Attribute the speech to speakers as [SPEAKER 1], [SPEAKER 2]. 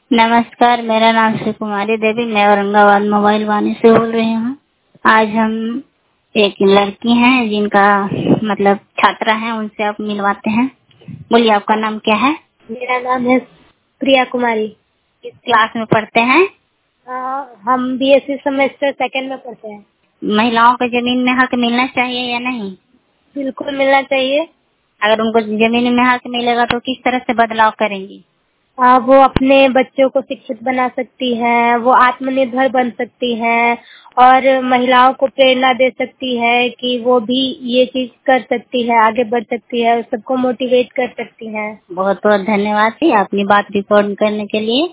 [SPEAKER 1] नमस्कार, मेरा नाम श्री कुमारी देवी, मैं औरंगाबाद मोबाइल वाणी से बोल रही हूँ। आज हम एक लड़की हैं जिनका मतलब छात्रा है, उनसे आप मिलवाते हैं। बोलिए, आपका नाम क्या है?
[SPEAKER 2] मेरा नाम है प्रिया कुमारी।
[SPEAKER 1] किस क्लास में पढ़ते हैं?
[SPEAKER 2] हम बीएससी सेमेस्टर 2 में पढ़ते हैं।
[SPEAKER 1] महिलाओं को जमीन में हक मिलना चाहिए या नहीं?
[SPEAKER 2] बिल्कुल मिलना चाहिए।
[SPEAKER 1] अगर उनको जमीन में हक मिलेगा तो किस तरह से बदलाव करेंगी?
[SPEAKER 2] वो अपने बच्चों को शिक्षित बना सकती है, वो आत्मनिर्भर बन सकती है और महिलाओं को प्रेरणा दे सकती है कि वो भी ये चीज कर सकती है, आगे बढ़ सकती है, सबको मोटिवेट कर सकती है।
[SPEAKER 1] बहुत बहुत धन्यवाद जी, अपनी बात रिकॉर्ड करने के लिए।